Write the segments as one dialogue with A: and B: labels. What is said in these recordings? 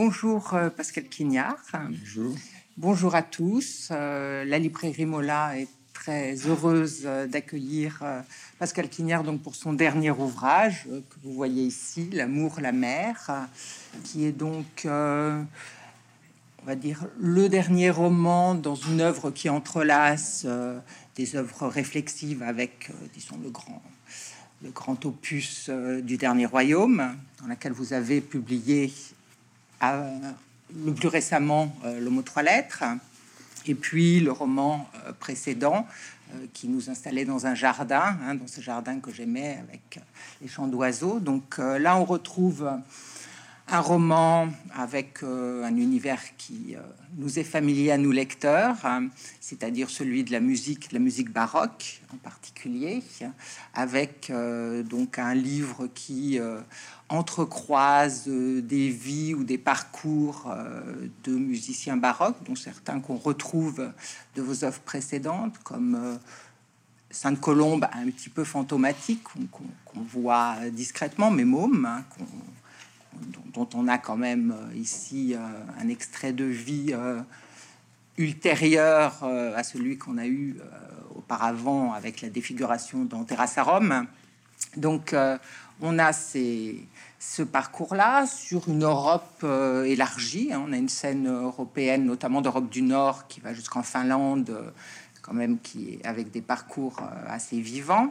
A: Bonjour Pascal Quignard.
B: Bonjour.
A: Bonjour à tous. La librairie Mola est très heureuse d'accueillir Pascal Quignard donc pour son dernier ouvrage que vous voyez ici, L'amour, la mer, qui est donc, on va dire, le dernier roman dans une œuvre qui entrelace des œuvres réflexives avec, disons, le grand opus du Dernier Royaume, dans laquelle vous avez publié le plus récemment L'Homme aux trois lettres, et puis le roman précédent qui nous installait dans un jardin, dans ce jardin que j'aimais avec les chants d'oiseaux. Donc là, on retrouve un roman avec un univers qui nous est familier à nous lecteurs, c'est-à-dire celui de la musique baroque en particulier, avec donc un livre qui entrecroise des vies ou des parcours de musiciens baroques, dont certains qu'on retrouve de vos œuvres précédentes, comme Sainte-Colombe, un petit peu fantomatique, qu'on voit discrètement, mais Môme, dont on a quand même ici un extrait de vie ultérieur à celui qu'on a eu auparavant avec la défiguration dans Terrasse à Rome. Donc on a ce parcours-là sur une Europe élargie. On a une scène européenne, notamment d'Europe du Nord, qui va jusqu'en Finlande, quand même, qui est avec des parcours assez vivants.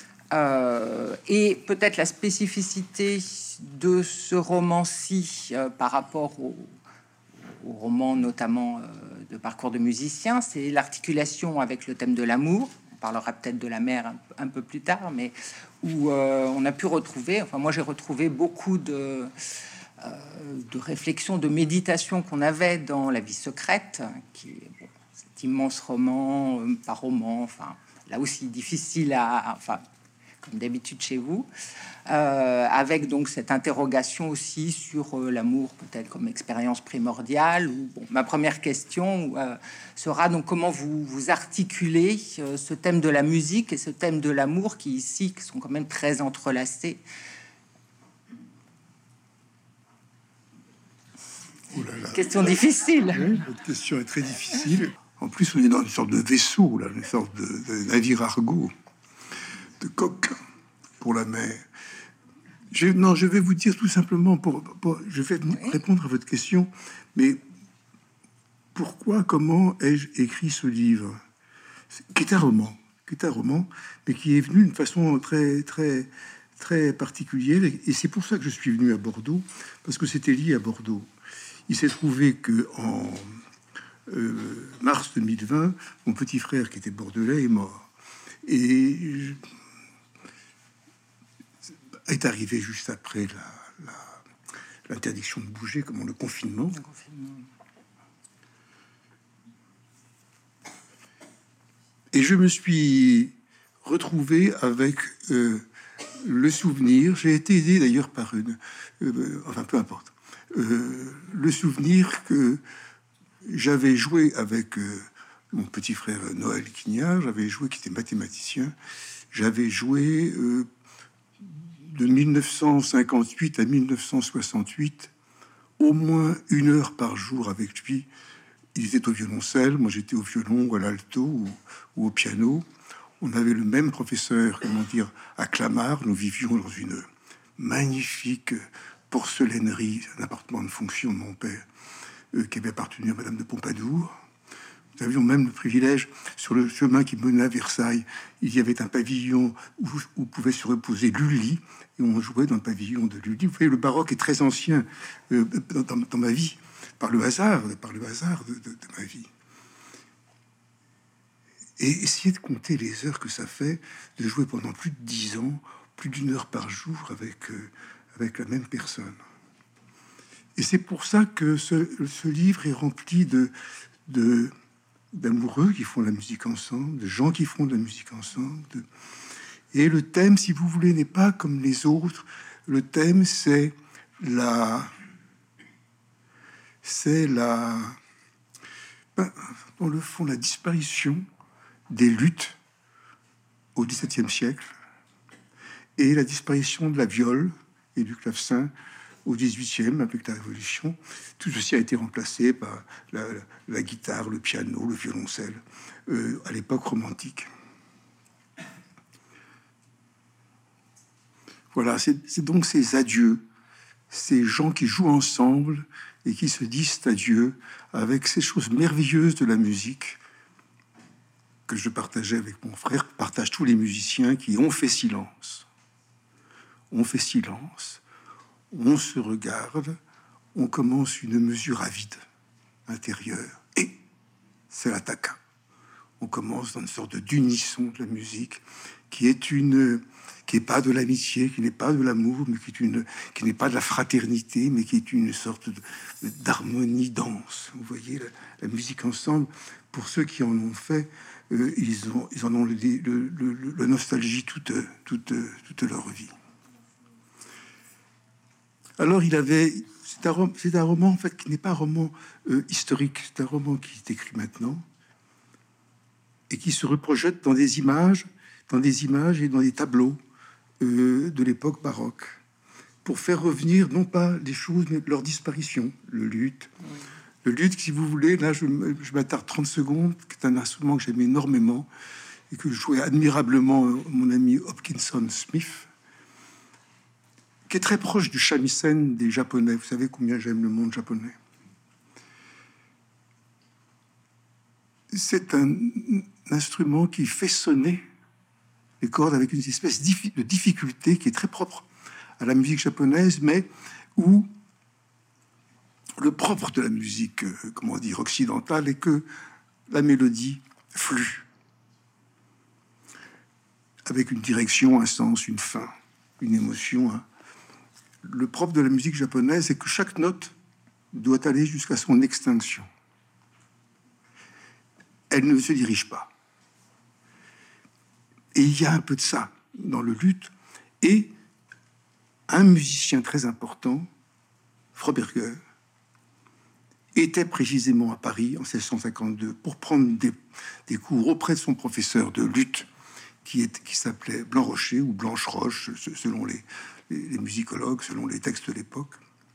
A: Et peut-être la spécificité de ce roman-ci par rapport au roman, notamment de parcours de musicien, c'est l'articulation avec le thème de l'amour. On parlera peut-être de la mer un peu plus tard, mais où on a pu retrouver, enfin moi j'ai retrouvé beaucoup de réflexion, de méditation qu'on avait dans La vie secrète, qui est cet immense roman, pas roman, enfin là aussi difficile enfin comme d'habitude chez vous, avec donc cette interrogation aussi sur l'amour peut-être comme expérience primordiale. Bon, ma première question sera donc comment vous articulez ce thème de la musique et ce thème de l'amour qui ici sont quand même très entrelacés.
B: Oh là là.
A: Question difficile.
B: Oui, votre question est très difficile. En plus, on est dans une sorte de vaisseau, là, une sorte de navire argot, de coque pour la mer. Je vais vous dire tout simplement, je vais répondre à votre question, mais pourquoi, comment ai-je écrit ce livre, qui est un roman, mais qui est venu d'une façon très, très, très particulière, et c'est pour ça que je suis venu à Bordeaux, parce que c'était lié à Bordeaux. Il s'est trouvé que en mars 2020, mon petit frère, qui était bordelais, est mort. Et est arrivé juste après l'interdiction de bouger, comme le confinement. Et je me suis retrouvé avec le souvenir. J'ai été aidé d'ailleurs par enfin peu importe, le souvenir que j'avais joué avec mon petit frère Noël Quignard. J'avais joué, qui était mathématicien. J'avais joué de 1958 à 1968, au moins 1 heure par jour avec lui. Il était au violoncelle, moi j'étais au violon, ou à l'alto, ou au piano. On avait le même professeur, comment dire, à Clamart. Nous vivions dans une magnifique porcelainerie, un appartement de fonction de mon père, qui avait appartenu à Madame de Pompadour. Nous avions même le privilège, sur le chemin qui menait à Versailles, il y avait un pavillon où pouvait se reposer Lully, et on jouait dans le pavillon de Lully. Vous voyez, le baroque est très ancien dans ma vie, par le hasard de ma vie. Et essayez de compter les heures que ça fait de jouer pendant plus de 10 ans, plus d'1 heure par jour avec la même personne. Et c'est pour ça que ce livre est rempli d'amoureux qui font la musique ensemble, de gens qui font de la musique ensemble. Et le thème, si vous voulez, n'est pas comme les autres. Le thème, c'est dans le fond, la disparition des luttes au XVIIe siècle et la disparition de la viole et du clavecin au XVIIIe, avec la Révolution. Tout ceci a été remplacé par la guitare, le piano, le violoncelle, à l'époque romantique. Voilà, c'est donc ces adieux, ces gens qui jouent ensemble et qui se disent adieu avec ces choses merveilleuses de la musique que je partageais avec mon frère, partagent tous les musiciens qui ont fait silence. On fait silence, on se regarde, on commence une mesure à vide intérieure et c'est l'attaque. On commence dans une sorte d'unisson de la musique qui est pas de l'amitié, qui n'est pas de l'amour, mais qui n'est pas de la fraternité, mais qui est une sorte d'harmonie dense. Vous voyez la musique ensemble. Pour ceux qui en ont fait, ils en ont le nostalgie toute leur vie. Alors c'est un roman en fait qui n'est pas un roman historique, c'est un roman qui est écrit maintenant et qui se reprojette dans des images et dans des tableaux de l'époque baroque, pour faire revenir non pas les choses, mais leur disparition. Le luth, si vous voulez, là je m'attarde 30 secondes, qui est un instrument que j'aime énormément et que jouait admirablement mon ami Hopkinson Smith, qui est très proche du shamisen des Japonais. Vous savez combien j'aime le monde japonais. C'est un instrument qui fait sonner les cordes avec une espèce de difficulté qui est très propre à la musique japonaise, mais où le propre de la musique, comment dire, occidentale, est que la mélodie flue avec une direction, un sens, une fin, une émotion. Le propre de la musique japonaise, c'est que chaque note doit aller jusqu'à son extinction. Elle ne se dirige pas. Et il y a un peu de ça dans le luth. Et un musicien très important, Froberger, était précisément à Paris en 1652 pour prendre des cours auprès de son professeur de luth qui s'appelait Blanc-Rocher ou Blanche-Roche, selon les musicologues, selon les textes de l'époque,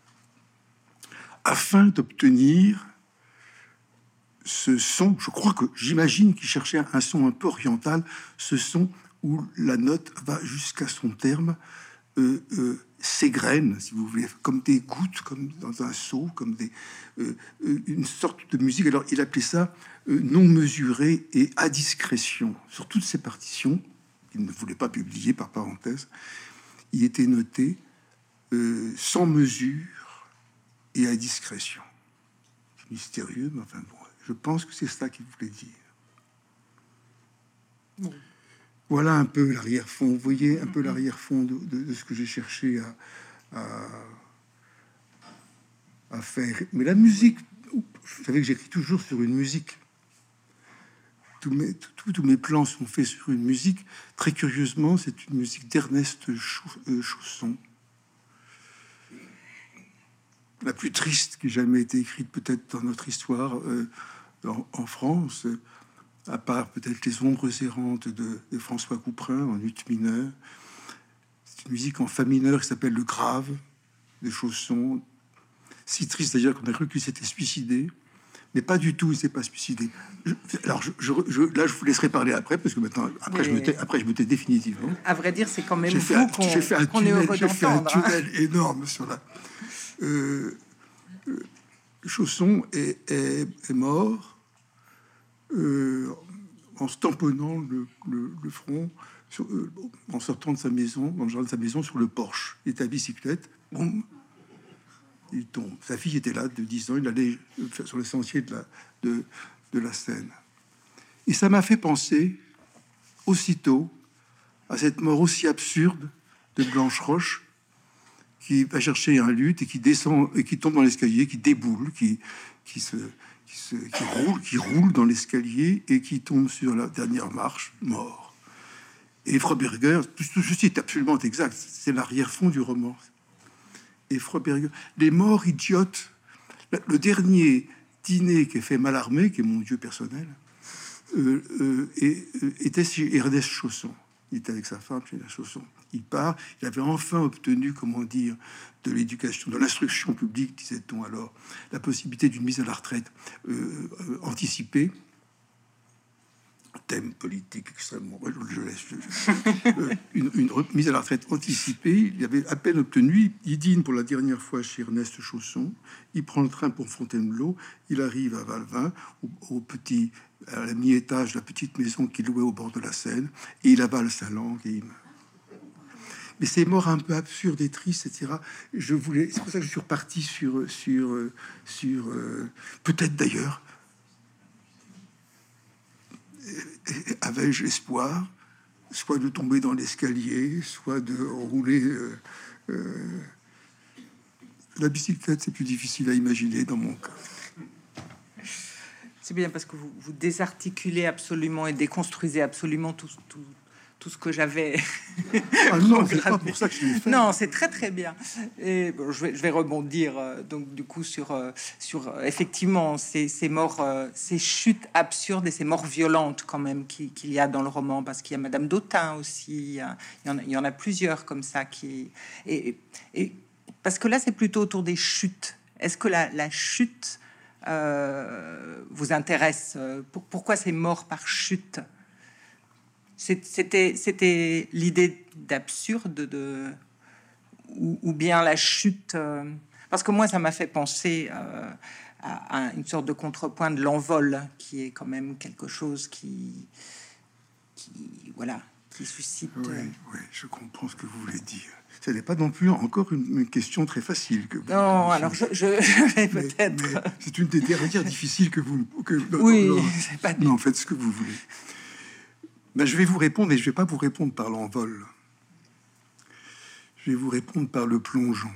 B: afin d'obtenir ce son. J'imagine qu'il cherchait un son un peu oriental, ce son où la note va jusqu'à son terme, s'égrène, si vous voulez, comme des gouttes, comme dans un seau, comme une sorte de musique. Alors il appelait ça non mesuré et à discrétion. Sur toutes ces partitions, qu'il ne voulait pas publier par parenthèse, il était noté sans mesure et à discrétion. C'est mystérieux, mais enfin bon, je pense que c'est ça qu'il voulait dire. Bon. Voilà un peu l'arrière-fond. Vous voyez un peu l'arrière-fond de ce que j'ai cherché à faire. Mais la musique, vous savez que j'écris toujours sur une musique. Tous mes plans sont faits sur une musique. Très curieusement, c'est une musique d'Ernest Chausson. La plus triste qui ait jamais été écrite peut-être dans notre histoire en France, à part peut-être les ombres errantes de François Couperin en ut mineur. C'est une musique en fa mineur qui s'appelle le Grave de Chausson. Si triste d'ailleurs qu'on a cru qu'il s'était suicidé, mais pas du tout, il s'est pas suicidé. Là, je vous laisserai parler après, parce que maintenant, après, je me tais définitivement.
A: À vrai dire, c'est quand même
B: j'ai fait un tunnel énorme sur la. Chausson est mort en se tamponnant le front en sortant de sa maison, dans le jardin de sa maison, sur le porche. Il était à bicyclette, boum, il tombe. Sa fille était là de 10 ans, il allait sur les sentiers de la Seine. Et ça m'a fait penser aussitôt à cette mort aussi absurde de Blanche-Roche, qui va chercher un luth et qui descend et qui tombe dans l'escalier, qui déboule, qui roule dans l'escalier et qui tombe sur la dernière marche, mort. Et Froberger, tout ceci est absolument exact, c'est l'arrière-fond du roman. Et Froberger, les morts idiotes, le dernier dîner qui est fait Mallarmé, qui est mon dieu personnel, était chez Ernest Chausson. Il était avec sa femme chez la Chausson. Il part. Il avait enfin obtenu, comment dire, de l'éducation, de l'instruction publique, disait-on alors, la possibilité d'une mise à la retraite anticipée. Thème politique extrêmement... Je laisse, une remise à la retraite anticipée. Il avait à peine obtenu. Il dîne pour la dernière fois chez Ernest Chausson. Il prend le train pour Fontainebleau. Il arrive à Valvin, à la mi-étage de la petite maison qu'il louait au bord de la Seine. Et il avale sa langue et il meurt. Mais c'est mort un peu absurde et triste, etc. C'est pour ça que je suis reparti sur peut-être d'ailleurs, avais-je espoir, soit de tomber dans l'escalier, soit de rouler. La bicyclette, c'est plus difficile à imaginer dans mon cas.
A: C'est bien parce que vous désarticulez absolument et déconstruisez absolument tout ce que j'avais.
B: Ah non, c'est pas pour ça que je l'ai fait.
A: Non, c'est très très bien. Et bon, je vais rebondir donc du coup sur effectivement ces morts, ces chutes absurdes et ces morts violentes quand même qu'il y a dans le roman, parce qu'il y a Madame d'Autun aussi. Il y en a plusieurs comme ça et parce que là c'est plutôt autour des chutes. Est-ce que la chute vous intéresse? Pourquoi ces morts par chute? C'était l'idée d'absurde ou bien la chute, parce que moi ça m'a fait penser à une sorte de contrepoint de l'envol qui est quand même quelque chose qui suscite.
B: Oui, je comprends ce que vous voulez dire. Ce n'est pas non plus encore une question très facile que vous.
A: Non, alors je vais peut-être.
B: Mais c'est une des dernières difficiles que vous.
A: Oui,
B: c'est pas. Non, faites ce que vous voulez. Ben, je vais vous répondre, mais je vais pas vous répondre par l'envol. Je vais vous répondre par le plongeon.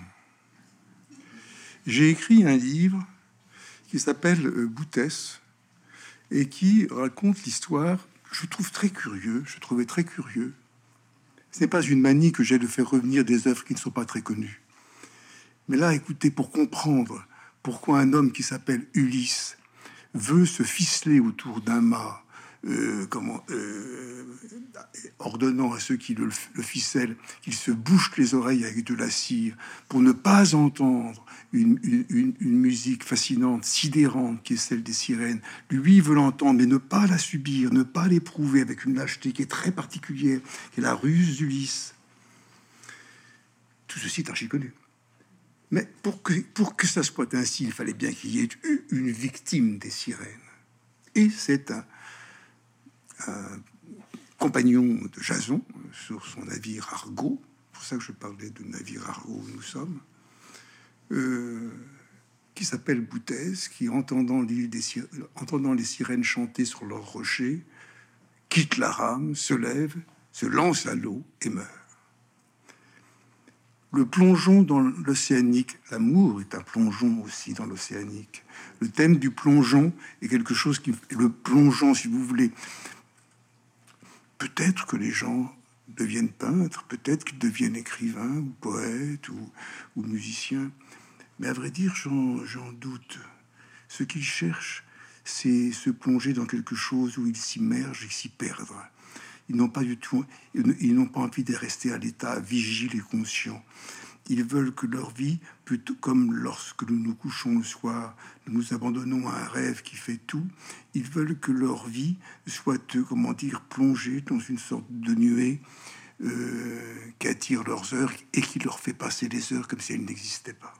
B: J'ai écrit un livre qui s'appelle Boutès et qui raconte l'histoire. Je trouvais très curieux. Ce n'est pas une manie que j'ai de faire revenir des œuvres qui ne sont pas très connues. Mais là, écoutez, pour comprendre pourquoi un homme qui s'appelle Ulysse veut se ficeler autour d'un mât, ordonnant à ceux qui le ficellent qu'ils se bouchent les oreilles avec de la cire pour ne pas entendre une musique fascinante, sidérante, qui est celle des sirènes. Lui veut l'entendre, mais ne pas la subir, ne pas l'éprouver, avec une lâcheté qui est très particulière, qui est la ruse d'Ulysse. Tout ceci est archi connu. Mais pour que ça soit ainsi, il fallait bien qu'il y ait eu une victime des sirènes. Et c'est un compagnon de Jason sur son navire Argo, c'est pour ça que je parlais de navire Argo où nous sommes, qui s'appelle Boutès, qui entendant les sirènes chanter sur leurs rochers, quitte la rame, se lève, se lance à l'eau et meurt. Le plongeon dans l'océanique, l'amour est un plongeon aussi dans l'océanique. Le thème du plongeon est quelque chose qui... Le plongeon, si vous voulez... Peut-être que les gens deviennent peintres, peut-être qu'ils deviennent écrivains, ou poètes, ou musiciens. Mais à vrai dire, j'en doute. Ce qu'ils cherchent, c'est se plonger dans quelque chose où ils s'immergent et s'y perdre. Ils n'ont pas envie de rester à l'état vigile et conscient. Ils veulent que leur vie, plutôt comme lorsque nous nous couchons le soir, nous nous abandonnons à un rêve qui fait tout, ils veulent que leur vie soit, plongée dans une sorte de nuée qui attire leurs heures et qui leur fait passer les heures comme si elles n'existaient pas.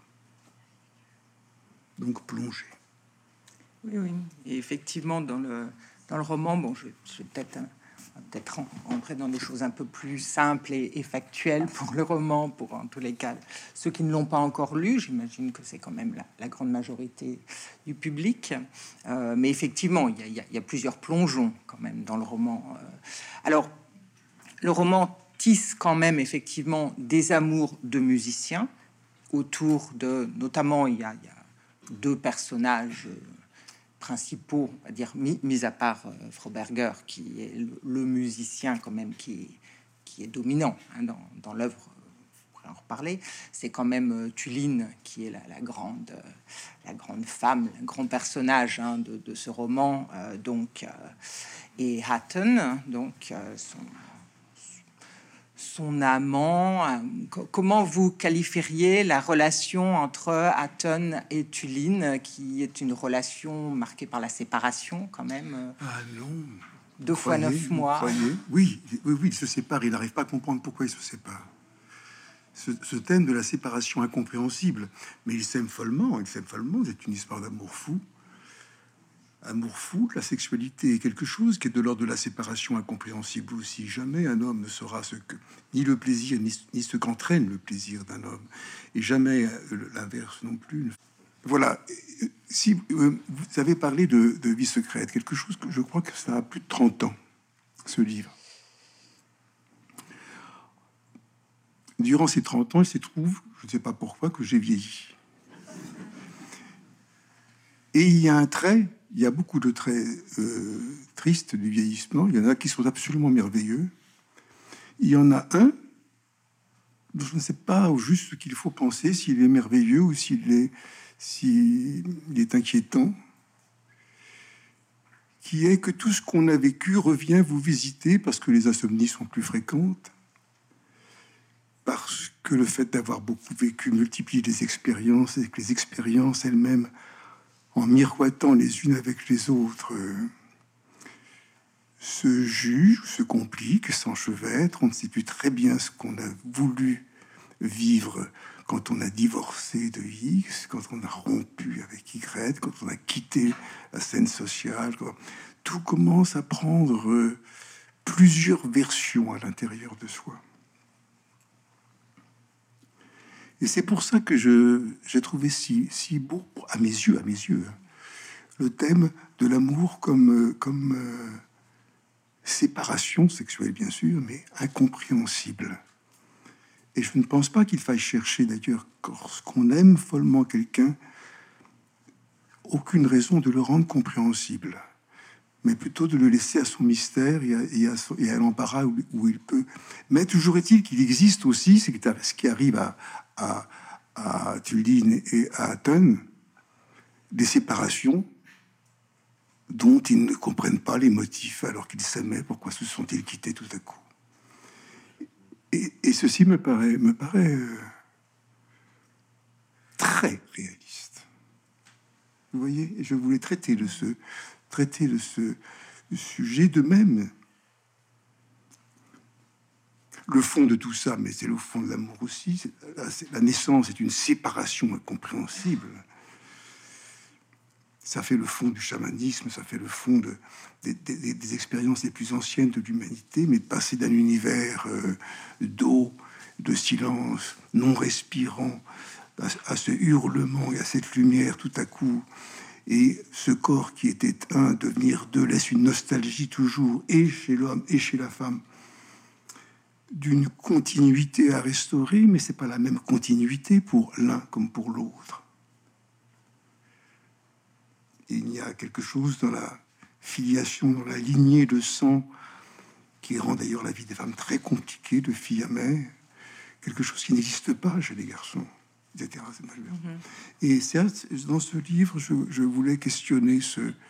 B: Donc plonger.
A: Oui. Et effectivement, dans le roman, bon, je vais peut-être rentrer dans des choses un peu plus simples et factuelles pour le roman, pour en tous les cas ceux qui ne l'ont pas encore lu. J'imagine que c'est quand même la grande majorité du public. Mais effectivement, il y a plusieurs plongeons quand même dans le roman. Alors, le roman tisse quand même effectivement des amours de musiciens autour de... Notamment, il y a deux personnages principaux, on va dire, mis à part Froberger, qui est le musicien quand même qui est dominant dans l'œuvre. On pourrait en reparler. C'est quand même Tuline qui est la grande femme, le grand personnage de ce roman. Et Hatton, donc son amant. Comment vous qualifieriez la relation entre Hatton et Tuline, qui est une relation marquée par la séparation quand même?
B: Ah non.
A: 2 fois 9 mois.
B: Oui, ils se séparent. Il n'arrive pas à comprendre pourquoi ils se séparent. Ce thème de la séparation incompréhensible, mais ils s'aiment follement. C'est une histoire d'amour fou. Amour fou, la sexualité est quelque chose qui est de l'ordre de la séparation incompréhensible aussi. Jamais un homme ne saura ce que ni le plaisir ni ce qu'entraîne le plaisir d'un homme, et jamais l'inverse non plus. Voilà. Si vous avez parlé de vie secrète, quelque chose que je crois que ça a plus de 30 ans, ce livre. Durant ces 30 ans, il se trouve, je ne sais pas pourquoi, que j'ai vieilli. Et il y a il y a beaucoup de traits tristes du vieillissement. Il y en a qui sont absolument merveilleux. Il y en a un dont je ne sais pas au juste ce qu'il faut penser, s'il est merveilleux ou s'il est inquiétant, qui est que tout ce qu'on a vécu revient vous visiter parce que les insomnies sont plus fréquentes, parce que le fait d'avoir beaucoup vécu multiplie les expériences et que les expériences elles-mêmes, en miroitant les unes avec les autres, se jugent, se compliquent, s'enchevêtrent. On ne sait plus très bien ce qu'on a voulu vivre quand on a divorcé de X, quand on a rompu avec Y, quand on a quitté la scène sociale. Tout commence à prendre plusieurs versions à l'intérieur de soi. Et c'est pour ça que j'ai trouvé si beau, à mes yeux, le thème de l'amour comme séparation sexuelle, bien sûr, mais incompréhensible. Et je ne pense pas qu'il faille chercher, d'ailleurs, lorsqu'on aime follement quelqu'un, aucune raison de le rendre compréhensible, mais plutôt de le laisser à son mystère et à l'embarras où il peut. Mais toujours est-il qu'il existe aussi, c'est ce qui arrive à Tuline et à Hatton, des séparations dont ils ne comprennent pas les motifs alors qu'ils s'aimaient. Pourquoi se sont-ils quittés tout à coup? Et ceci me paraît très réaliste. Vous voyez, et je voulais traiter de ce sujet de même. Le fond de tout ça, mais c'est le fond de l'amour aussi. La naissance est une séparation incompréhensible. Ça fait le fond du chamanisme, ça fait le fond des expériences les plus anciennes de l'humanité, mais passer d'un univers d'eau, de silence, non respirant, à ce hurlement et à cette lumière tout à coup, et ce corps qui était un, devenir deux, laisse une nostalgie toujours, et chez l'homme et chez la femme, d'une continuité à restaurer, mais c'est pas la même continuité pour l'un comme pour l'autre. Il y a quelque chose dans la filiation, dans la lignée de sang, qui rend d'ailleurs la vie des femmes très compliquée, de fille à mère, quelque chose qui n'existe pas chez les garçons, etc. Et dans ce livre, je voulais questionner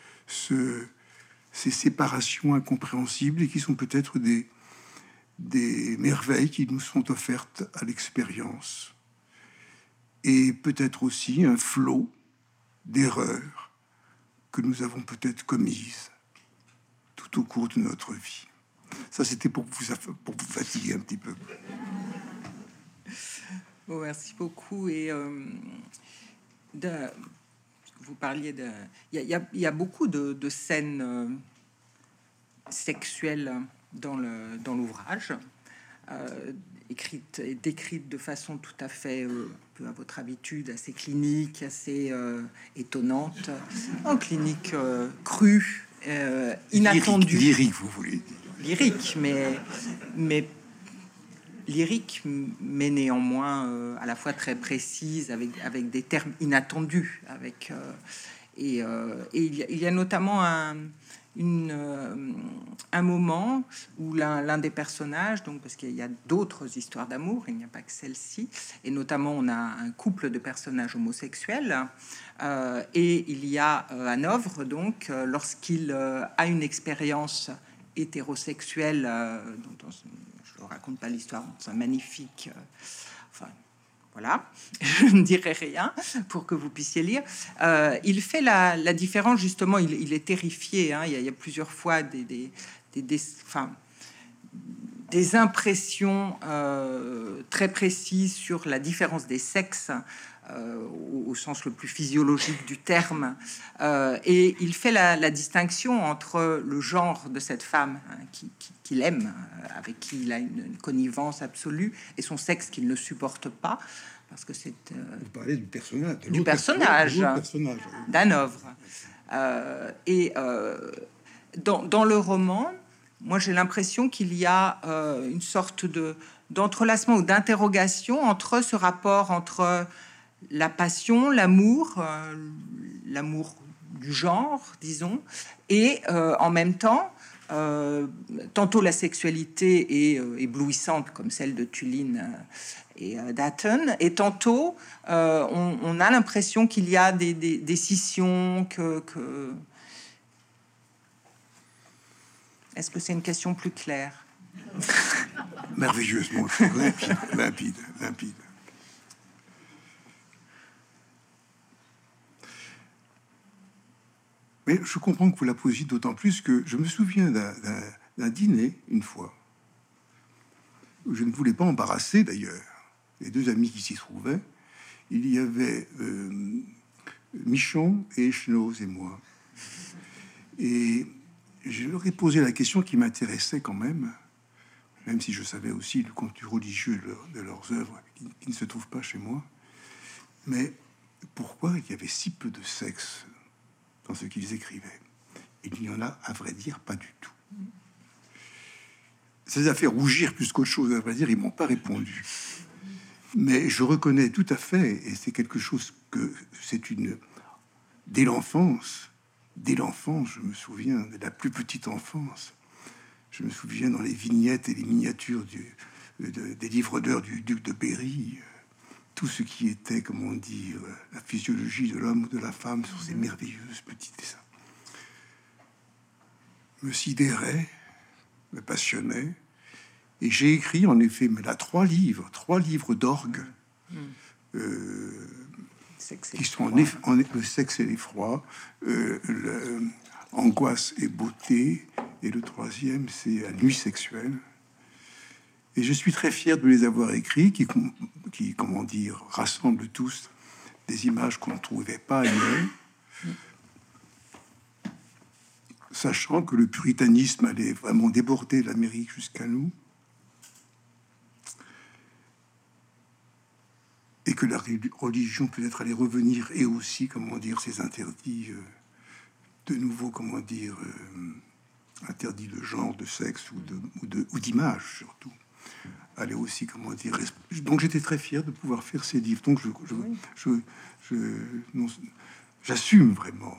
B: ces séparations incompréhensibles et qui sont peut-être des merveilles qui nous sont offertes à l'expérience. Et peut-être aussi un flot d'erreurs que nous avons peut-être commises tout au cours de notre vie. Ça, c'était pour vous fatiguer un petit peu.
A: Bon, merci beaucoup. Et vous parliez de... Il y a beaucoup de scènes sexuelles dans l'ouvrage, écrites et décrites de façon tout à fait, peu à votre habitude, assez clinique, assez étonnante, en clinique crue, inattendue.
B: Lyrique, vous voulez dire.
A: Lyrique, mais lyrique, mais néanmoins à la fois très précise, avec des termes inattendus, et il y a notamment un moment où l'un des personnages, donc parce qu'il y a d'autres histoires d'amour, il n'y a pas que celle-ci, et notamment on a un couple de personnages homosexuels, et il y a Hanovre, donc lorsqu'il a une expérience hétérosexuelle, dont je ne raconte pas l'histoire, c'est un magnifique... enfin, voilà, je ne dirai rien pour que vous puissiez lire. Il fait la différence, justement, il est terrifié. Hein, il y a plusieurs fois des impressions très précises sur la différence des sexes, au sens le plus physiologique du terme. Et il fait la distinction entre le genre de cette femme, hein, qu'il aime, avec qui il a une connivence absolue, et son sexe qu'il ne supporte pas, parce que c'est...
B: Vous parlez du personnage.
A: Personnage. d'Hanovre. Dans le roman, moi j'ai l'impression qu'il y a une sorte d'entrelacement ou d'interrogation entre ce rapport entre la passion, l'amour, l'amour du genre, disons, et en même temps, tantôt la sexualité est éblouissante comme celle de Tulin et d'Atten, et tantôt on a l'impression qu'il y a des scissions, que... Est-ce que c'est une question plus claire?
B: Merveilleusement limpide. Mais je comprends que vous la posiez d'autant plus que je me souviens d'un dîner, une fois, où je ne voulais pas embarrasser, d'ailleurs, les deux amis qui s'y trouvaient. Il y avait Michon et Echenoz et moi. Et je leur ai posé la question qui m'intéressait quand même si je savais aussi le contenu religieux de leurs œuvres, qui ne se trouve pas chez moi. Mais pourquoi il y avait si peu de sexe dans ce qu'ils écrivaient? Il n'y en a, à vrai dire, pas du tout. Ça les a fait rougir plus qu'autre chose, à vrai dire, ils m'ont pas répondu. Mais je reconnais tout à fait, et c'est quelque chose que c'est une... Dès l'enfance, je me souviens, de la plus petite enfance, je me souviens dans les vignettes et les miniatures des livres d'heures du duc de Berry, tout ce qui était, comment dire, la physiologie de l'homme ou de la femme sur ces merveilleuses petits dessins, me sidérait, me passionnait. Et j'ai écrit, en effet, mais là, trois livres d'orgue, qui sont le sexe et l'effroi, angoisse et beauté, et le troisième, c'est la nuit sexuelle. Et je suis très fier de les avoir écrits, qui comment dire, rassemblent tous des images qu'on ne trouvait pas ailleurs, sachant que le puritanisme allait vraiment déborder l'Amérique jusqu'à nous, et que la religion peut-être allait revenir, et aussi, comment dire, ces interdits, de nouveau, comment dire, interdits de genre, de sexe ou d'image, surtout, allait aussi, comment dire... Donc j'étais très fier de pouvoir faire ces livres. Donc j'assume vraiment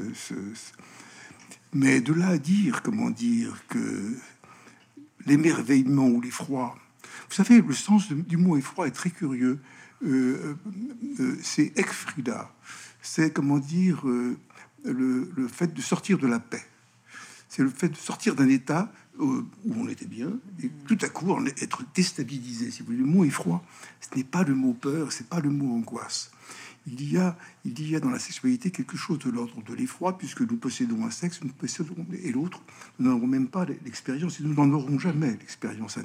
B: mais de là à dire, comment dire, que l'émerveillement ou l'effroi... Vous savez, le sens du mot effroi est très curieux. C'est ekfrida. C'est, comment dire, le fait de sortir de la paix. C'est le fait de sortir d'un état où on était bien et tout à coup être déstabilisé. Si vous voulez, le mot effroi, ce n'est pas le mot peur, c'est pas le mot angoisse. Il y a dans la sexualité quelque chose de l'ordre de l'effroi, puisque nous possédons un sexe, nous possédons, et l'autre, nous n'aurons même pas l'expérience, et nous n'en aurons jamais l'expérience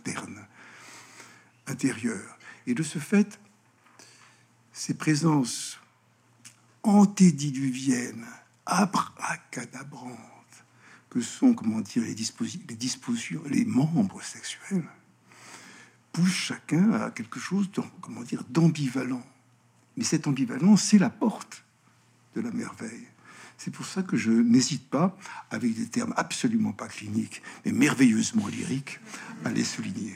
B: intérieure. Et de ce fait, ces présences antédiluviennes, abracadabrantes, que sont, comment dire, les dispositions, les membres sexuels, poussent chacun à quelque chose, comment dire, d'ambivalent. Mais cette ambivalence, c'est la porte de la merveille. C'est pour ça que je n'hésite pas, avec des termes absolument pas cliniques, mais merveilleusement lyriques, à les souligner.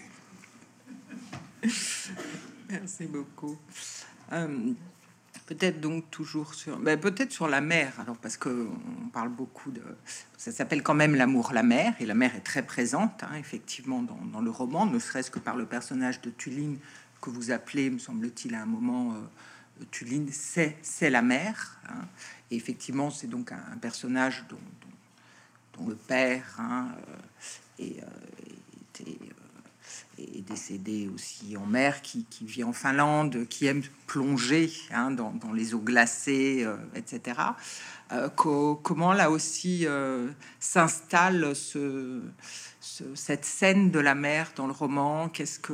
A: Merci beaucoup. Peut-être donc toujours peut-être sur la mer, alors, parce que on parle beaucoup de... Ça s'appelle quand même l'amour, la mer, et la mer est très présente, hein, effectivement, dans le roman, ne serait-ce que par le personnage de Tulin, que vous appelez, me semble-t-il, à un moment, Tulin, c'est la mer, hein, et effectivement, c'est donc un personnage dont le père, hein, était est décédé aussi en mer, qui vit en Finlande, qui aime plonger dans les eaux glacées, etc. Comment là aussi s'installe cette scène de la mer dans le roman?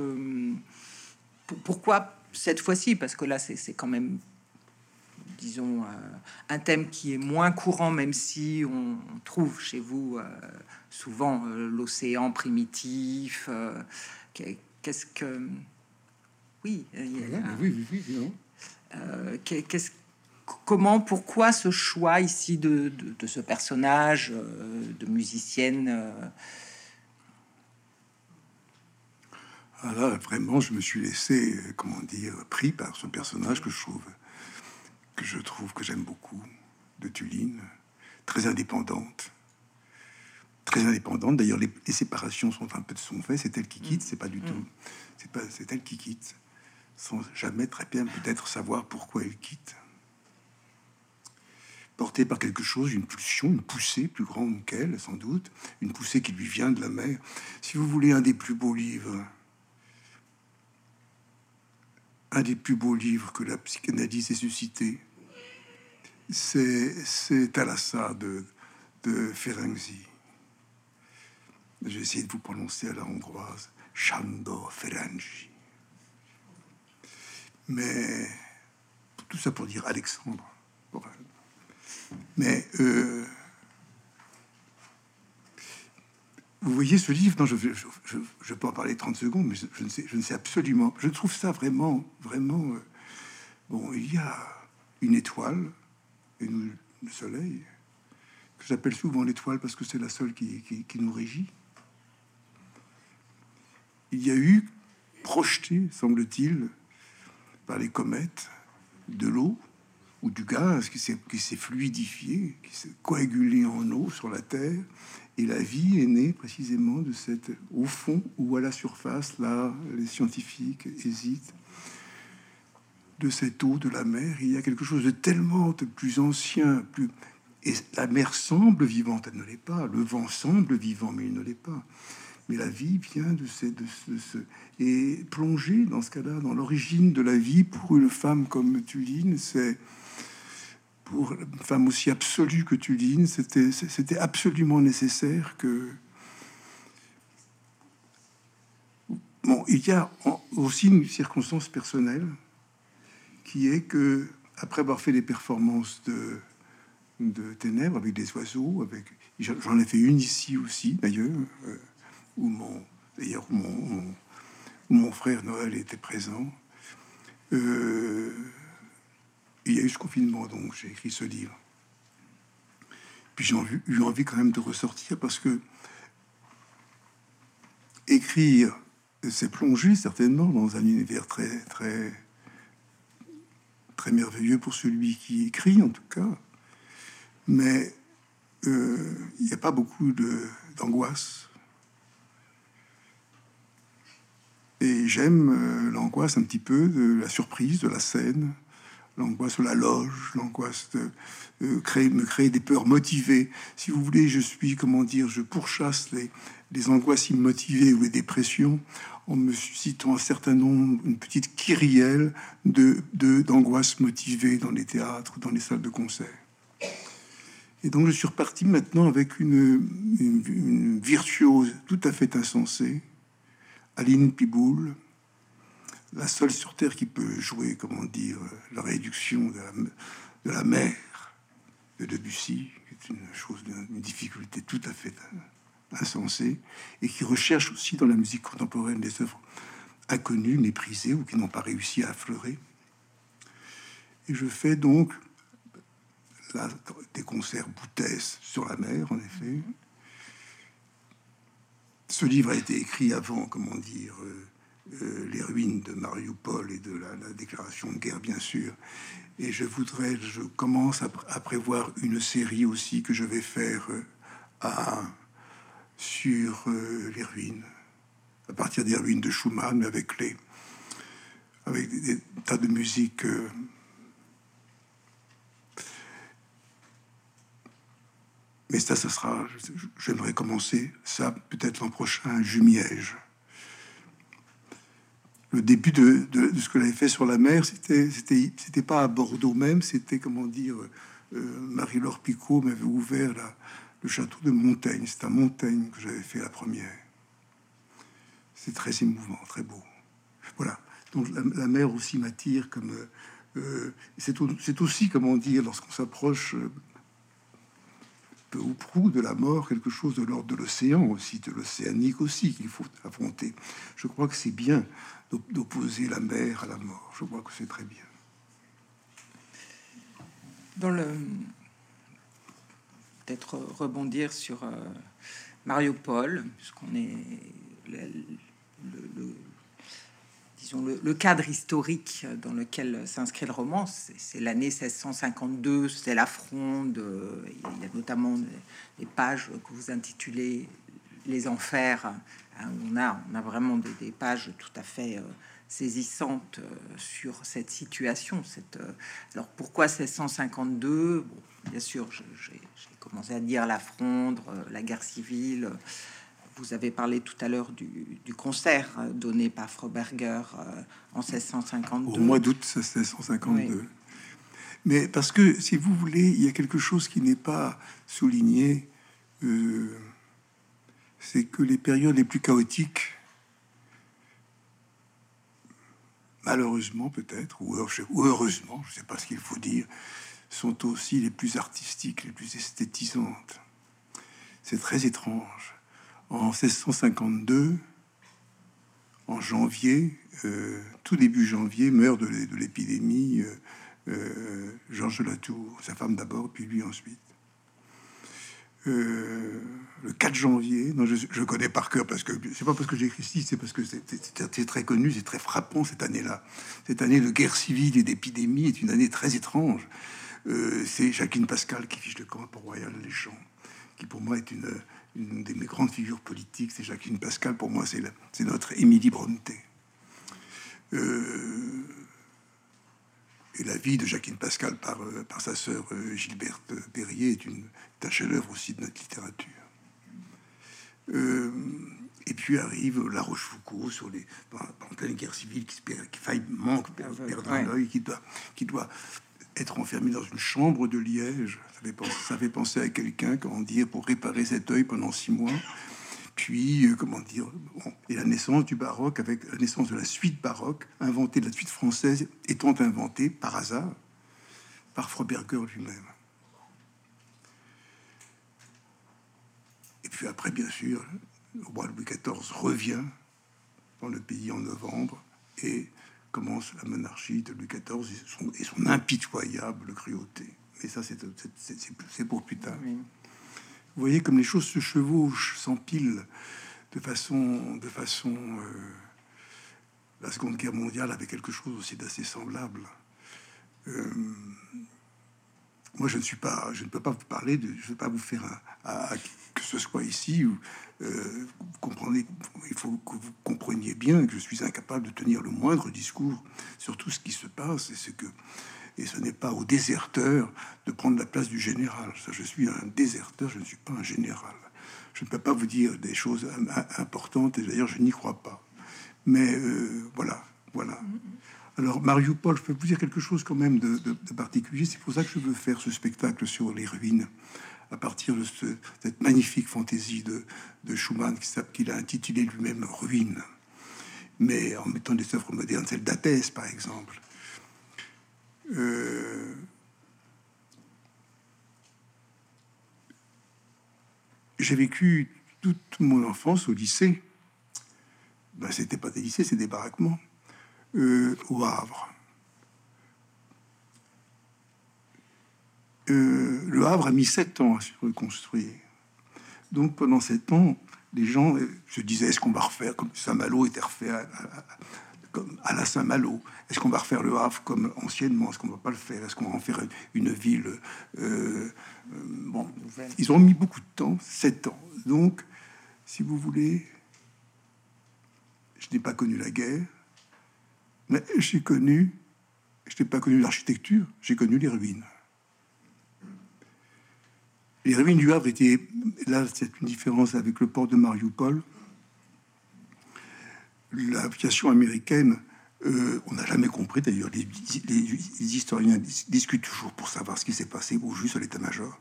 A: Pourquoi cette fois-ci? Parce que là, c'est quand même, disons, un thème qui est moins courant, même si on trouve chez vous souvent l'océan primitif. Qu'est-ce que... Oui,
B: Non.
A: Comment, pourquoi ce choix ici de ce personnage de musicienne?
B: Ah là, vraiment, je me suis laissé, comment dire, pris par ce personnage que j'aime beaucoup, de Tuline, très indépendante. Très indépendante. D'ailleurs, les séparations sont un peu de son fait. C'est elle qui quitte, c'est pas du tout. C'est elle qui quitte, sans jamais très bien peut-être savoir pourquoi elle quitte. Portée par quelque chose, une pulsion, une poussée plus grande qu'elle, sans doute, une poussée qui lui vient de la mer. Si vous voulez, un des plus beaux livres que la psychanalyse ait suscité, c'est Thalassa de Ferenczi. J'ai essayé de vous prononcer à la hongroise, Sándor Ferenczi. Mais tout ça pour dire Alexandre. Mais vous voyez ce livre, non, je peux en parler 30 secondes, mais je ne sais absolument. Je trouve ça vraiment. Bon, il y a une étoile, et nous, le soleil, que j'appelle souvent l'étoile parce que c'est la seule qui nous régit. Il y a eu projeté, semble-t-il, par les comètes, de l'eau ou du gaz qui s'est fluidifié, qui s'est coagulé en eau sur la Terre, et la vie est née précisément de cette, au fond ou à la surface, là, les scientifiques hésitent, de cette eau de la mer. Il y a quelque chose de tellement de plus ancien, et la mer semble vivante, elle ne l'est pas. Le vent semble vivant, mais il ne l'est pas. Mais la vie vient de ce et plonger dans ce cas-là, dans l'origine de la vie pour une femme comme Tuline, c'est pour une femme aussi absolue que Tuline, c'était absolument nécessaire que... Bon, il y a aussi une circonstance personnelle qui est que, après avoir fait des performances de ténèbres avec des oiseaux, j'en ai fait une ici aussi, d'ailleurs, où mon frère Noël était présent. Il y a eu ce confinement, donc j'ai écrit ce livre. Puis j'ai eu envie quand même de ressortir parce que écrire, c'est plonger certainement dans un univers très merveilleux pour celui qui écrit, en tout cas. Mais il n'y a pas beaucoup d'angoisse. Et j'aime l'angoisse un petit peu de la surprise, de la scène, l'angoisse de la loge, l'angoisse de me créer des peurs motivées. Si vous voulez, je pourchasse les angoisses immotivées ou les dépressions en me suscitant un certain nombre, une petite kyrielle d'angoisses motivées dans les théâtres, dans les salles de concert. Et donc je suis reparti maintenant avec une virtuose tout à fait insensée, Aline Piboul, la seule sur Terre qui peut jouer, comment dire, la réduction de la mer de Debussy, qui est une difficulté tout à fait insensée, et qui recherche aussi dans la musique contemporaine des œuvres inconnues, méprisées ou qui n'ont pas réussi à affleurer. Et je fais donc là des concerts boutesses sur la mer, en effet. Ce livre a été écrit avant, comment dire, les ruines de Mariupol et de la déclaration de guerre, bien sûr. Et je commence à prévoir une série aussi que je vais faire sur les ruines, à partir des ruines de Schumann, mais avec des tas de musique. Mais ça sera... J'aimerais commencer ça peut-être l'an prochain, Jumièges. le début de ce que j'avais fait sur la mer, c'était pas à Bordeaux même, c'était, comment dire, Marie-Laure Picot m'avait ouvert le château de Montaigne. C'est à Montaigne que j'avais fait la première. C'est très émouvant, très beau. Voilà. Donc la mer aussi m'attire comme... c'est aussi, comment dire, lorsqu'on s'approche peu ou prou de la mort, quelque chose de l'ordre de l'océan aussi, de l'océanique aussi, qu'il faut affronter. Je crois que c'est bien d'opposer la mer à la mort. Je crois que c'est très bien.
A: Dans le... Peut-être rebondir sur Mariupol, puisqu'on est... disons, le cadre historique dans lequel s'inscrit le roman, c'est l'année 1652, c'est la Fronde. Il y a notamment des pages que vous intitulez Les Enfers. On a vraiment des pages tout à fait saisissantes sur cette situation. Alors pourquoi 1652? Bon, bien sûr, j'ai commencé à dire la Fronde, la guerre civile. Vous avez parlé tout à l'heure du concert donné par Froberger en 1652.
B: Au mois d'août 1652. Oui. Mais parce que, si vous voulez, il y a quelque chose qui n'est pas souligné, c'est que les périodes les plus chaotiques, malheureusement peut-être, ou heureusement, je ne sais pas ce qu'il faut dire, sont aussi les plus artistiques, les plus esthétisantes. C'est très étrange. En 1652, en janvier, tout début janvier, meurt de l'épidémie Georges de Latour, sa femme d'abord, puis lui ensuite. Le 4 janvier, non, je connais par cœur parce que c'est pas parce que j'ai écrit ici, c'est parce que c'est très connu, c'est très frappant cette année-là. Cette année de guerre civile et d'épidémie est une année très étrange. C'est Jacqueline Pascal qui fiche le camp pour Royal Les Champs, qui pour moi est une de mes grandes figures politiques. C'est Jacqueline Pascal, pour moi c'est notre Émilie Brontë. Et la vie de Jacqueline Pascal par sa sœur Gilberte Perrier est un chef-d'œuvre aussi de notre littérature. Et puis arrive La Rochefoucauld en pleine guerre civile qui manque perdre un œil, qui doit être enfermé dans une chambre de Liège. Ça fait penser à quelqu'un, comment dire, pour réparer cet œil pendant 6 mois. Puis, comment dire, bon, et la naissance du baroque, avec la naissance de la suite baroque, inventée, la suite française étant inventée par hasard par Froberger lui-même. Et puis après, bien sûr, le roi Louis XIV revient dans le pays en novembre et commence la monarchie de Louis XIV et son impitoyable cruauté. Mais ça, c'est pour plus tard. Oui. Vous voyez comme les choses se chevauchent, s'empilent de façon la Seconde Guerre mondiale avait quelque chose aussi d'assez semblable. Moi, je ne peux pas vous parler je ne vais pas vous faire que ce soit ici où vous comprenez. Il faut que vous compreniez bien que je suis incapable de tenir le moindre discours sur tout ce qui se passe et ce n'est pas aux déserteurs de prendre la place du général. Ça, je suis un déserteur, je ne suis pas un général. Je ne peux pas vous dire des choses importantes, et d'ailleurs, je n'y crois pas. Mais voilà. Alors, Mariupol, je peux vous dire quelque chose quand même de particulier. C'est pour ça que je veux faire ce spectacle sur les ruines, à partir de cette magnifique fantaisie de Schumann qu'il a intitulé lui-même Ruines, mais en mettant des œuvres modernes, celle d'Athès, par exemple. J'ai vécu toute mon enfance au lycée. Ben, c'était pas des lycées, c'est des baraquements. Au Havre. Le Havre a mis 7 ans à se reconstruire. Donc pendant 7 ans, les gens se disaient, est-ce qu'on va refaire comme Saint-Malo était refait à la Saint-Malo? Est-ce qu'on va refaire le Havre comme anciennement? Est-ce qu'on va pas le faire? Est-ce qu'on va en faire une ville bon, ils ont mis beaucoup de temps, 7 ans. Donc, si vous voulez, je n'ai pas connu la guerre, mais je n'ai pas connu l'architecture, j'ai connu les ruines. Les ruines du Havre étaient, là c'est une différence avec le port de Mariupol, l'aviation américaine, on n'a jamais compris, d'ailleurs, les historiens discutent toujours pour savoir ce qui s'est passé au juste à l'état-major,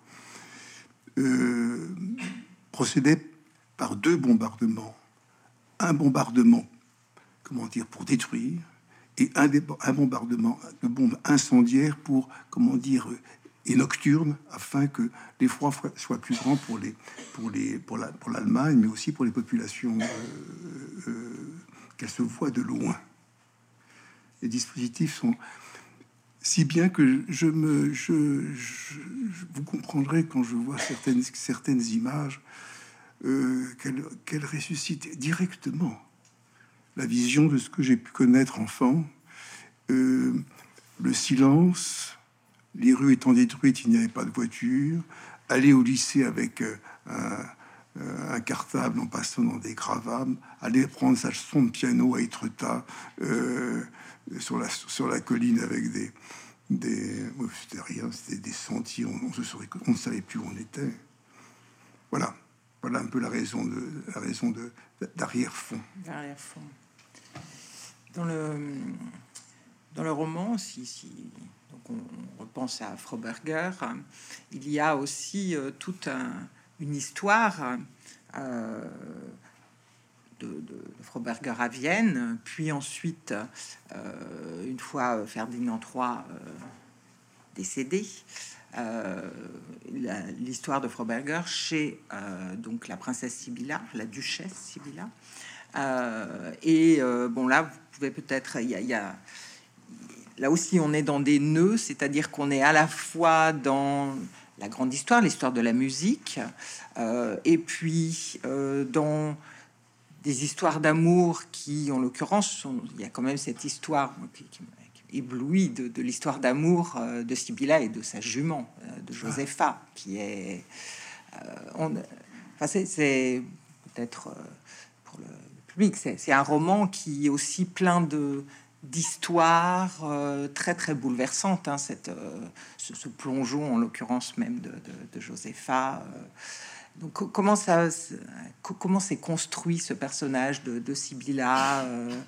B: procédait par 2 bombardements. Un bombardement, comment dire, pour détruire, et un bombardement de bombes incendiaires pour, comment dire, et nocturnes, afin que l'effroi soit plus grand pour l'Allemagne, mais aussi pour les populations, qu'elles se voient de loin. Les dispositifs sont si bien que vous comprendrez quand je vois certaines images qu'elles ressuscitent directement la vision de ce que j'ai pu connaître enfant. Le silence, les rues étant détruites, il n'y avait pas de voiture. Aller au lycée avec un cartable en passant dans des gravats, aller prendre sa leçon de piano à Étretat sur la colline avec c'était rien, c'était des sentiers, on ne savait plus où on était. Voilà un peu la raison d'arrière-fond.
A: D'arrière-fond. Dans le roman, donc on repense à Froberger, il y a aussi toute une histoire de Froberger à Vienne, puis ensuite, une fois Ferdinand III décédé, l'histoire de Froberger chez donc la princesse Sibylla, la duchesse Sibylla. Bon, là, vous pouvez peut-être... Là aussi, on est dans des nœuds, c'est-à-dire qu'on est à la fois dans la grande histoire, l'histoire de la musique, et puis dans des histoires d'amour qui, en l'occurrence, il y a quand même cette histoire qui éblouie de l'histoire d'amour de Sibylla et de sa jument, de Josepha, qui est... c'est peut-être pour le public, c'est un roman qui est aussi plein d'histoires très très bouleversantes, hein, ce plongeon en l'occurrence même de Josepha. Donc comment s'est construit ce personnage de Sibylla?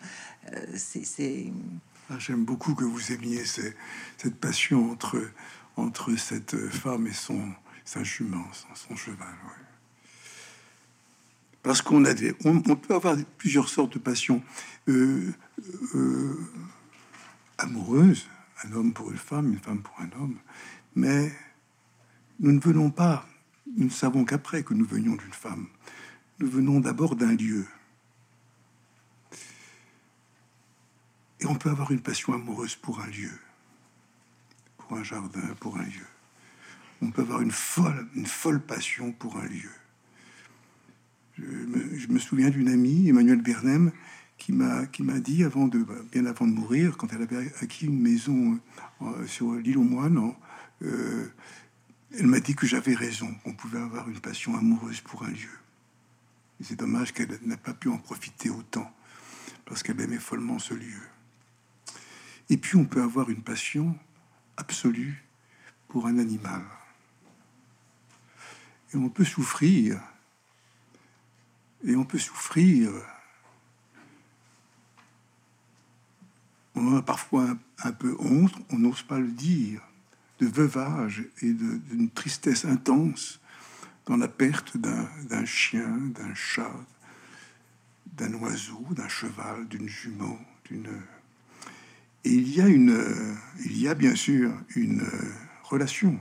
B: J'aime beaucoup que vous aimiez cette passion entre cette femme et sa jument, son cheval. Ouais. Parce qu'on peut avoir plusieurs sortes de passions amoureuses, un homme pour une femme pour un homme, mais nous ne savons qu'après que nous venions d'une femme. Nous venons d'abord d'un lieu. Et on peut avoir une passion amoureuse pour un lieu, pour un jardin, pour un lieu. On peut avoir une folle passion pour un lieu. Je me souviens d'une amie, Emmanuelle Bernem, qui m'a dit bien avant de mourir, quand elle avait acquis une maison sur l'île aux Moines, elle m'a dit que j'avais raison, qu'on pouvait avoir une passion amoureuse pour un lieu. Et c'est dommage qu'elle n'a pas pu en profiter autant, parce qu'elle aimait follement ce lieu. Et puis on peut avoir une passion absolue pour un animal. Et on peut souffrir. On a parfois un peu honte, on n'ose pas le dire, de veuvage et d'une tristesse intense dans la perte d'un chien, d'un chat, d'un oiseau, d'un cheval, d'une jument, Et il y a bien sûr une relation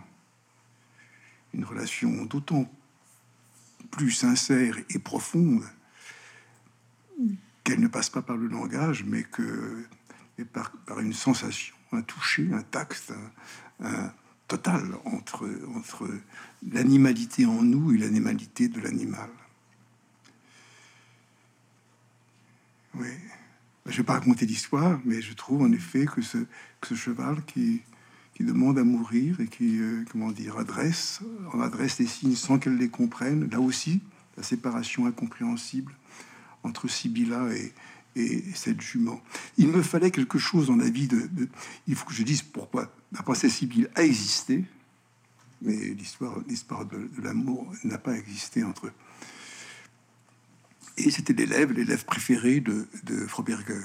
B: d'autant plus sincère et profonde qu'elle ne passe pas par le langage, mais par une sensation, un toucher, un tact, un total entre l'animalité en nous et l'animalité de l'animal. Oui. Je ne vais pas raconter l'histoire, mais je trouve en effet que ce cheval qui demande à mourir et qui, adresse les signes sans qu'elle les comprenne, là aussi, la séparation incompréhensible entre Sibylla et cette jument. Il me fallait quelque chose dans la vie il faut que je dise pourquoi la princesse Sibylle a existé, mais l'histoire de l'amour n'a pas existé entre eux. Et c'était l'élève préféré de Froberger.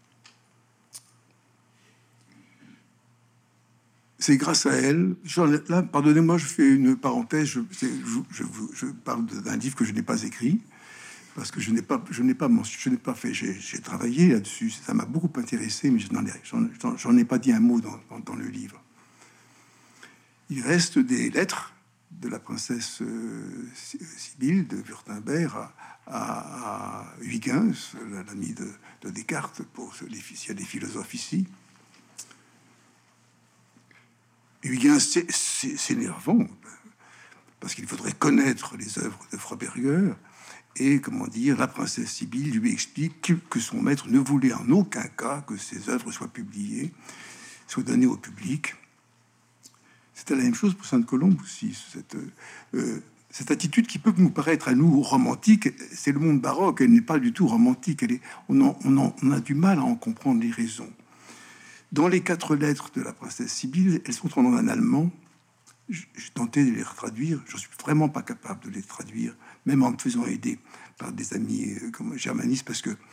B: C'est grâce à elle. Là, pardonnez-moi, je fais une parenthèse. Je parle d'un livre que je n'ai pas écrit parce que je n'ai pas fait. J'ai travaillé là-dessus. Ça m'a beaucoup intéressé, mais j'en ai pas dit un mot dans le livre. Il reste des lettres de la princesse Sibylle de Wurtemberg à Huygens, l'ami de Descartes, s'il y a des philosophes ici. Huygens, c'est énervant, parce qu'il faudrait connaître les œuvres de Froberger, et, comment dire, la princesse Sibylle lui explique que son maître ne voulait en aucun cas que ses œuvres soient publiées, soient données au public. C'était la même chose pour Sainte-Colombe aussi, cette attitude qui peut nous paraître à nous romantique. C'est le monde baroque, elle n'est pas du tout romantique, on a du mal à en comprendre les raisons. Dans les 4 lettres de la princesse Sibylle, elles sont en allemand. J'ai tenté de les traduire. Je suis vraiment pas capable de les traduire, même en me faisant aider par des amis comme germanistes, parce que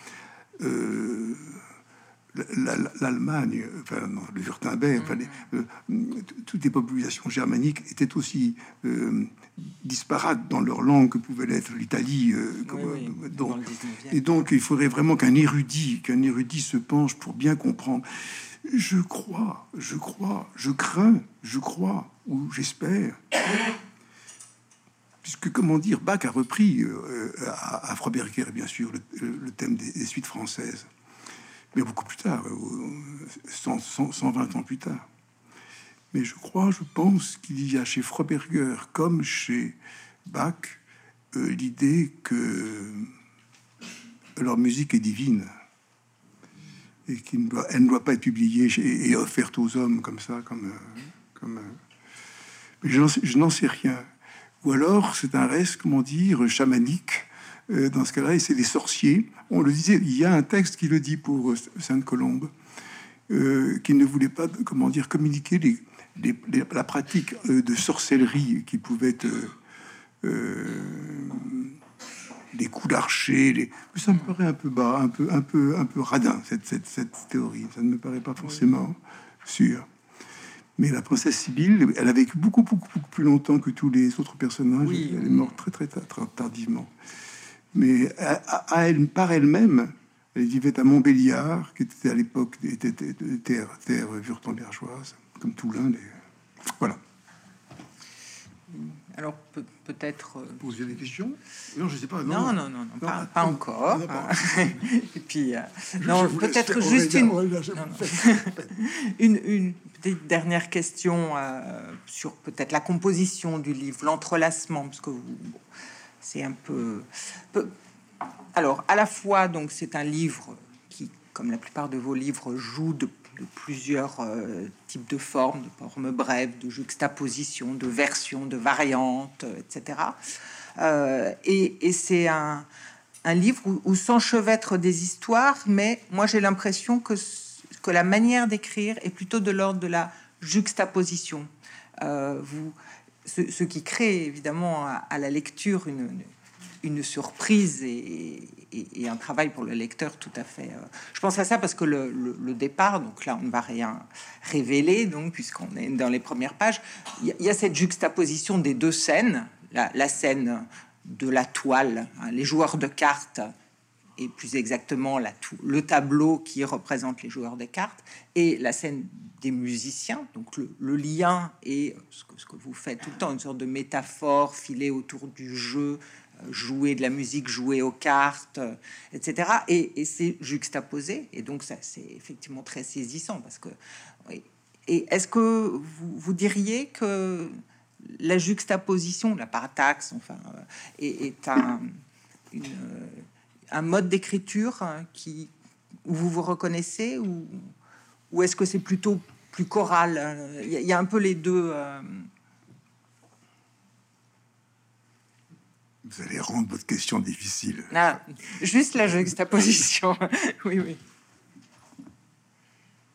B: l'Allemagne, enfin, non, le Wurtemberg, toutes les populations germaniques étaient aussi disparates dans leur langue que pouvait l'être l'Italie. Et donc, il faudrait vraiment qu'un érudit se penche pour bien comprendre. Je crois, ou j'espère, puisque, comment dire, Bach a repris à Froberger, bien sûr, le thème des suites françaises, mais beaucoup plus tard, 120 ans plus tard. Mais je pense qu'il y a chez Froberger, comme chez Bach, l'idée que leur musique est divine, et qu'elle ne doit pas être publiée et offerte aux hommes comme ça, mais je n'en sais rien. Ou alors c'est un reste, comment dire, chamanique. Dans ce cas-là, et c'est des sorciers. On le disait, il y a un texte qui le dit pour Sainte-Colombe, qui ne voulait pas, comment dire, communiquer la pratique de sorcellerie qui pouvait être les coups d'archer, ça me paraît un peu bas, un peu radin, cette théorie. Ça ne me paraît pas forcément sûr. Mais la princesse Sibylle, elle a vécu beaucoup plus longtemps que tous les autres personnages. Oui. Elle est morte très tardivement. Mais par elle-même, elle vivait à Montbéliard, qui était à l'époque terre wurtembergeoise, comme Toulon. Voilà.
A: Alors peut-être
B: poser des questions. Non, je sais pas.
A: Non, pas encore. Et puis peut-être juste une petite dernière question sur peut-être la composition du livre, l'entrelacement, parce que c'est un peu. Alors à la fois, donc c'est un livre qui, comme la plupart de vos livres, joue de plusieurs types de formes brèves, de juxtaposition, de versions, de variantes, etc. Et c'est un livre où s'enchevêtrent des histoires, mais moi j'ai l'impression que la manière d'écrire est plutôt de l'ordre de la juxtaposition. Ce qui crée évidemment à la lecture une surprise et un travail pour le lecteur tout à fait. Je pense à ça parce que le départ, donc là on ne va rien révéler, donc puisqu'on est dans les premières pages, il y a cette juxtaposition des 2 scènes, la scène de la toile, hein, les joueurs de cartes, et plus exactement le tableau qui représente les joueurs de cartes, et la scène des musiciens, donc le lien et ce que vous faites tout le temps, une sorte de métaphore filée autour du jeu, jouer de la musique, jouer aux cartes, etc. Et c'est juxtaposé, et donc ça c'est effectivement très saisissant parce que. Oui. Et est-ce que vous diriez que la juxtaposition, la parataxe, enfin, est un mode d'écriture où vous vous reconnaissez, ou est-ce que c'est plutôt plus choral? Il y a un peu les deux.
B: Vous allez rendre votre question difficile.
A: Ah, juste la juxtaposition. Oui.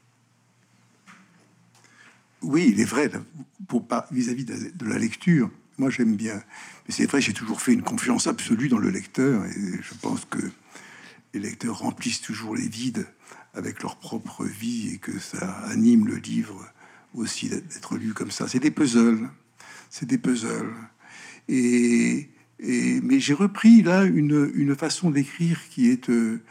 B: Oui, il est vrai, vis-à-vis de la lecture, Moi, j'aime bien. Mais c'est vrai, j'ai toujours fait une confiance absolue dans le lecteur. Et je pense que les lecteurs remplissent toujours les vides avec leur propre vie et que ça anime le livre aussi d'être lu comme ça. C'est des puzzles. C'est des puzzles. Mais j'ai repris là une façon d'écrire qui est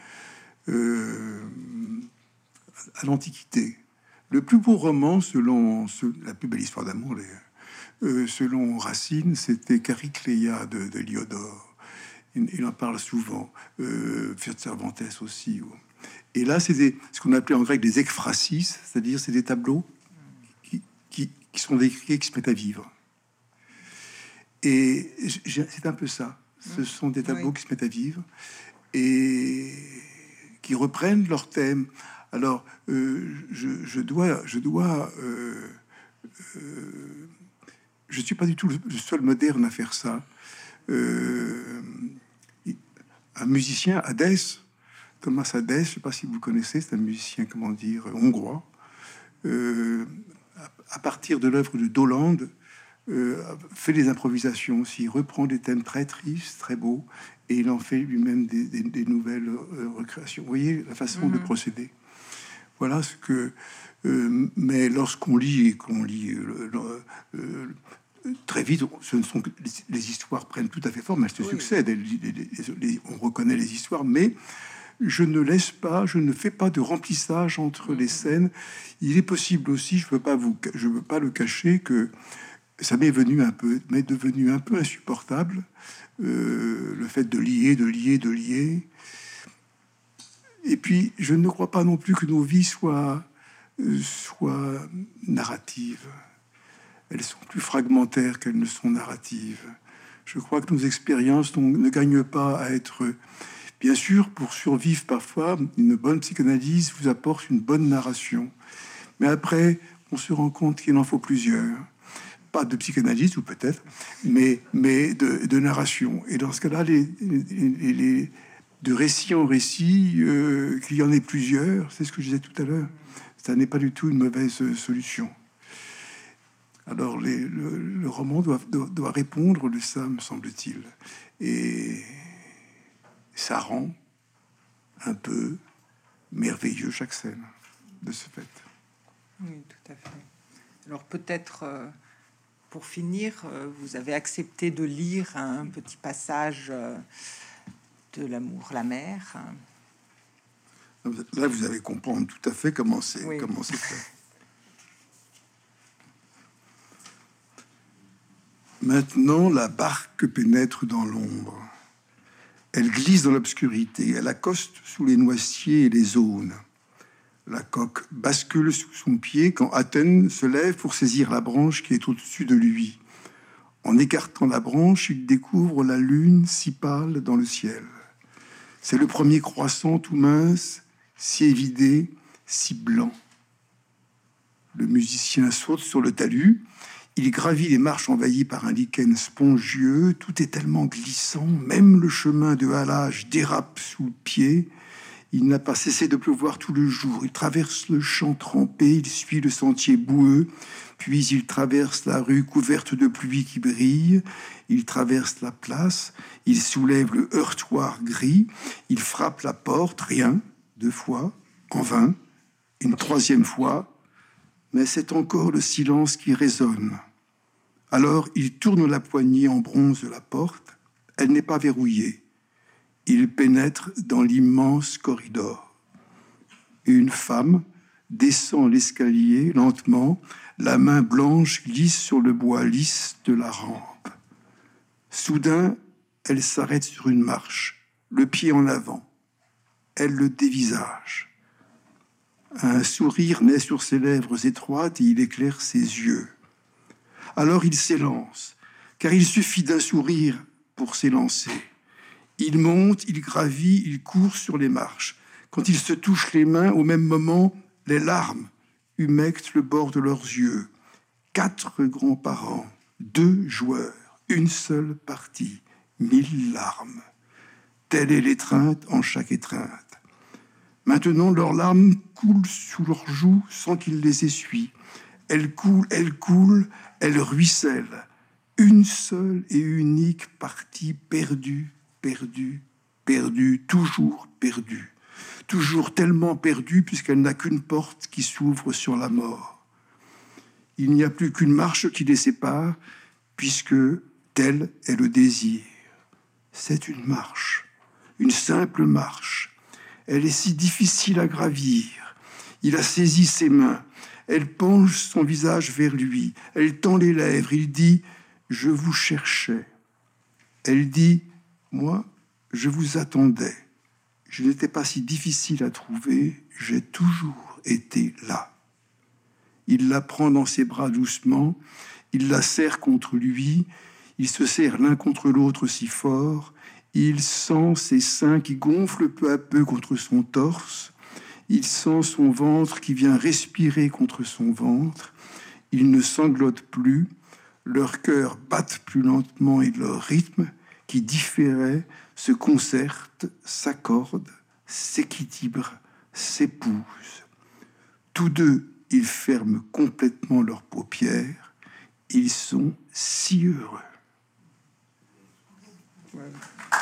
B: à l'Antiquité. Le plus beau roman, la plus belle histoire d'amour, selon Racine, c'était Charicléa de Liodore. Il en parle souvent. Cervantes aussi. Et là, c'est ce qu'on appelait en grec des ekphrasis, c'est-à-dire c'est des tableaux qui sont décrits, qui se mettent à vivre. Et c'est un peu ça. Ce sont des tableaux qui se mettent à vivre et qui reprennent leur thème. Alors, je suis pas du tout le seul moderne à faire ça. Un musicien, Hadès, Thomas Hadès, je sais pas si vous connaissez, c'est un musicien, comment dire, hongrois. À partir de l'œuvre de Doland, fait des improvisations aussi, il reprend des thèmes très tristes, très beaux, et il en fait lui-même des nouvelles recréations. Vous voyez la façon de procéder. Voilà ce que... mais lorsqu'on lit et qu'on lit très vite, ce ne sont que les histoires prennent tout à fait forme, elles se succèdent, on reconnaît les histoires, mais je ne fais pas de remplissage entre les scènes. Il est possible aussi, je veux pas le cacher, que ça m'est devenu un peu insupportable, le fait de lier. Et puis, je ne crois pas non plus que nos vies soient narratives. Elles sont plus fragmentaires qu'elles ne sont narratives. Je crois que nos expériences ne gagnent pas à être... Bien sûr, pour survivre parfois, une bonne psychanalyse vous apporte une bonne narration. Mais après, on se rend compte qu'il en faut plusieurs. Pas de psychanalyse, ou peut-être, mais de narration. Et dans ce cas-là, de récit en récit, qu'il y en ait plusieurs, c'est ce que je disais tout à l'heure, ça n'est pas du tout une mauvaise solution. Alors, le roman doit répondre de ça, me semble-t-il. Et ça rend un peu merveilleux chaque scène, de ce fait.
A: Oui, tout à fait. Alors, peut-être... pour finir, vous avez accepté de lire un petit passage de L'amour, la mer.
B: Là, vous allez comprendre tout à fait comment c'est fait. Maintenant, la barque pénètre dans l'ombre. Elle glisse dans l'obscurité. Elle accoste sous les noisetiers et les aunes. La coque bascule sous son pied quand Athènes se lève pour saisir la branche qui est au-dessus de lui. En écartant la branche, il découvre la lune si pâle dans le ciel. C'est le premier croissant tout mince, si évidé, si blanc. Le musicien saute sur le talus. Il gravit les marches envahies par un lichen spongieux. Tout est tellement glissant, même le chemin de halage dérape sous le pied. Il n'a pas cessé de pleuvoir tout le jour. Il traverse le champ trempé, il suit le sentier boueux, puis il traverse la rue couverte de pluie qui brille. Il traverse la place, il soulève le heurtoir gris, il frappe la porte, rien, 2 fois, en vain, une 3e fois, mais c'est encore le silence qui résonne. Alors il tourne la poignée en bronze de la porte, elle n'est pas verrouillée. Il pénètre dans l'immense corridor. Une femme descend l'escalier lentement, la main blanche glisse sur le bois lisse de la rampe. Soudain, elle s'arrête sur une marche, le pied en avant. Elle le dévisage. Un sourire naît sur ses lèvres étroites et il éclaire ses yeux. Alors il s'élance, car il suffit d'un sourire pour s'élancer. Il monte, il gravit, il court sur les marches. Quand ils se touchent les mains, au même moment, les larmes humectent le bord de leurs yeux. 4 grands-parents, 2 joueurs, une seule partie, 1000 larmes. Telle est l'étreinte en chaque étreinte. Maintenant, leurs larmes coulent sous leurs joues sans qu'ils les essuient. Elles coulent, elles ruissellent. une seule et unique partie perdue, perdue, perdue, toujours perdue. Toujours tellement perdue puisqu'elle n'a qu'une porte qui s'ouvre sur la mort. Il n'y a plus qu'une marche qui les sépare puisque tel est le désir. C'est une marche, une simple marche. Elle est si difficile à gravir. Il a saisi ses mains. Elle penche son visage vers lui. Elle tend les lèvres. Il dit « Je vous cherchais ». Elle dit « Moi, je vous attendais. Je n'étais pas si difficile à trouver. J'ai toujours été là. » Il la prend dans ses bras doucement. Il la serre contre lui. Ils se serrent l'un contre l'autre si fort. Il sent ses seins qui gonflent peu à peu contre son torse. Il sent son ventre qui vient respirer contre son ventre. Ils ne sanglotent plus. Leurs cœurs battent plus lentement et leur rythme, qui différait, se concerte, s'accorde, s'équilibre, s'épouse. Tous deux, ils ferment complètement leurs paupières. Ils sont si heureux. Voilà.